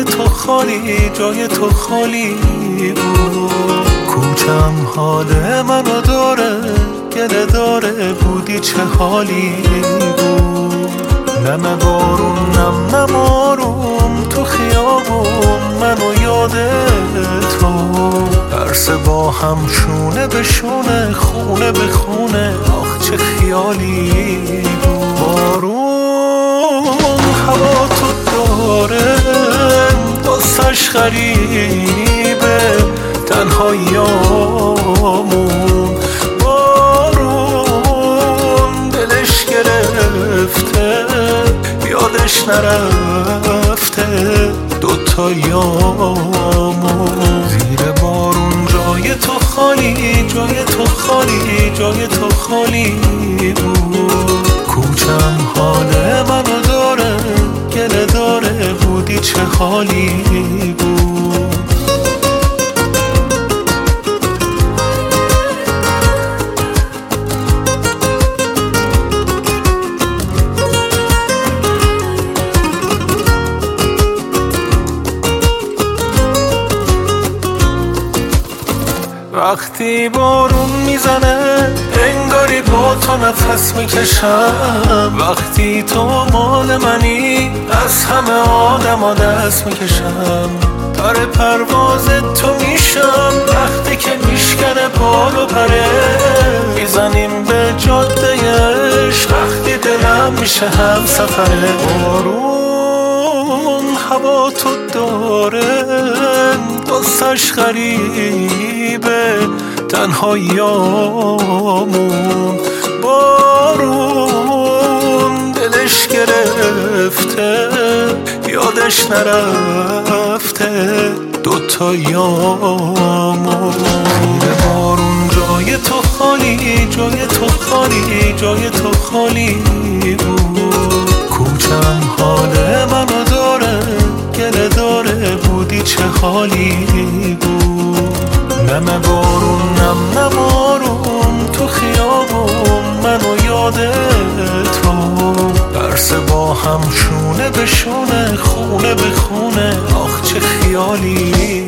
تو خالی، جای تو خالی بود. کوچم حال منو داره، گله داره، بودی چه حالی بود. نم بارون نم آروم تو خیابون، منو یاد تو. عرصه با هم شونه به شونه، خونه به خونه، آخ چه خیالی بود. بارون هوا تو داره، دستش غریبه، تنهاییامون. بارون دلش گرفته، یادش نرفته دوتایامون. زیر بارون جای تو خالی، جای تو خالی، جای تو خالی بود. کوچم حال منو داره، گله داره، بودی چه حالی بود. وقتی بارون میزنه انگاری با تو نفس میکشم. وقتی تو مال منی از همه آدما دست میکشم. در پرواز تو میشم وقتی که میشکنه بال و پره. میزنیم به جاده عشق وقتی دلم میشه هم سفره. بارون هوا تو داره، دستش غریبه، تنهاییامون. بارون دلش گرفته، یادش نرفته دوتایامون. زیر بارون جای تو خالی، جای تو خالی، جای تو خالی بود. کوچم حال منو داره، گله داره، بودی چه حالی بود. نم بارون نم آروم تو خیابون، منو یاد تو. عرصه با هم شونه به شونه، خونه به خونه، آخ چه خیالی